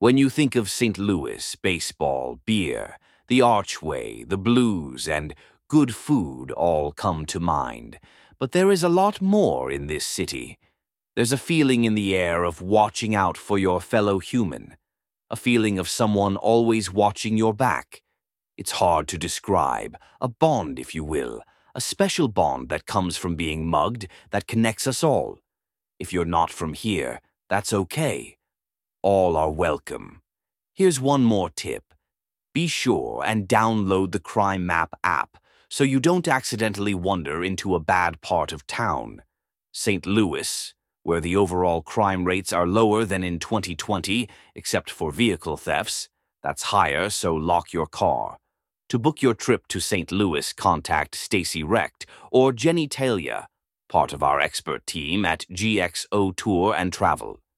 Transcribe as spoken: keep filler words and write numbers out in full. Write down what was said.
When you think of Saint Louis, baseball, beer, the Archway, the blues, and good food all come to mind. But there is a lot more in this city. There's a feeling in the air of watching out for your fellow human, a feeling of someone always watching your back. It's hard to describe, a bond, if you will, a special bond that comes from being mugged that connects us all. If you're not from here, that's okay. All are welcome. Here's one more tip. Be sure and download the Crime Map app so you don't accidentally wander into a bad part of town. Saint Louis, where the overall crime rates are lower than in twenty twenty, except for vehicle thefts. That's higher, so lock your car. To book your trip to Saint Louis, contact Stacy Recht or Jenny Talia, part of our expert team at G X O Tour and Travel.